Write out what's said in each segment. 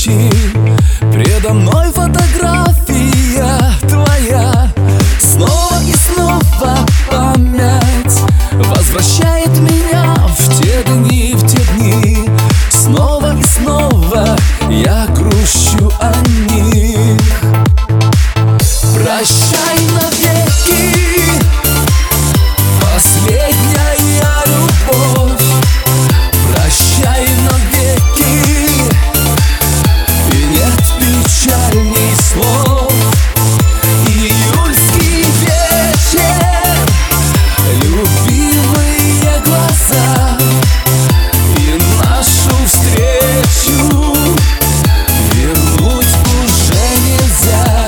встречи. Предо мной фотография твоя. Снова и снова память возвращает меня в те дни, в те дни. Снова и снова я грущу о них. Прощай навеки, последняя любовь. Прощай навеки, и нет печальней слов. Июльский вечер, любимые глаза, и нашу встречу вернуть уже нельзя.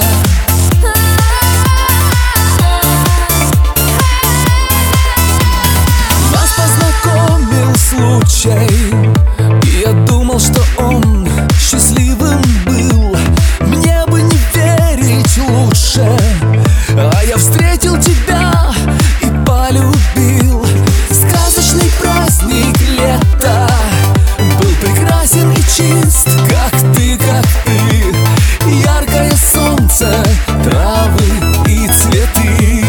Нас познакомил случай, и я думал, что он счастливым был. Мне бы не верить лучше, а я встретил тебя и полюбил. Сказочный праздник лета был прекрасен и чист, как ты, как ты. Яркое солнце, травы и цветы.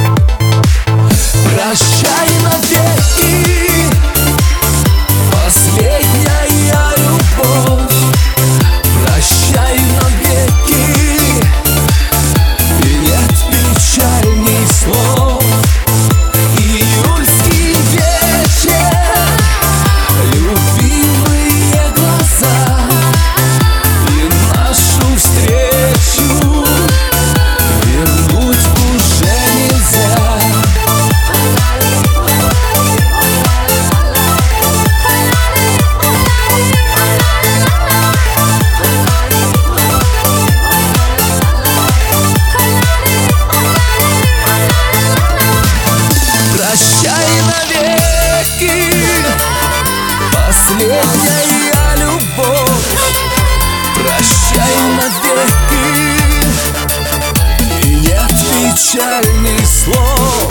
Прощай навеки, последняя любовь. Прощай навеки, и нет печальней слов. Июльский вечер, любимые глаза, и нашу встречу вернуть уже нельзя. Прощай навеки, последняя любовь. Прощай навеки, и нет печальных слов.